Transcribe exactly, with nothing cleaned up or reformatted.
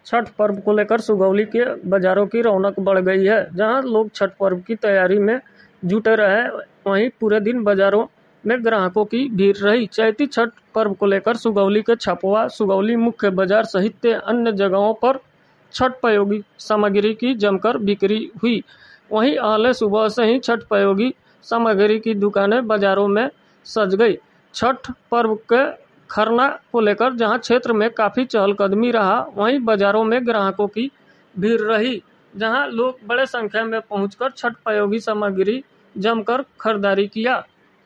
छठ पर्व को लेकर सुगौली के बाजारों की रौनक बढ़ गई है। जहां लोग छठ पर्व की तैयारी में जुटे रहे, वहीं पूरे दिन बाजारों में ग्राहकों की भीड़ रही। चैती छठ पर्व को लेकर सुगौली के छपवा, सुगौली मुख्य बाजार सहित अन्य जगहों पर छठ प्रयोगी सामग्री की जमकर बिक्री हुई। वहीं अहले सुबह से ही छठ प्रयोगी सामग्री की दुकानें बाजारों में सज गई। छठ पर्व के खरना को लेकर जहां क्षेत्र में काफी चहलकदमी रहा, वहीं बाजारों में ग्राहकों की भीड़ रही, जहां लोग बड़े संख्या में पहुंचकर छठ प्रयोगी सामग्री जमकर खरीदारी किया।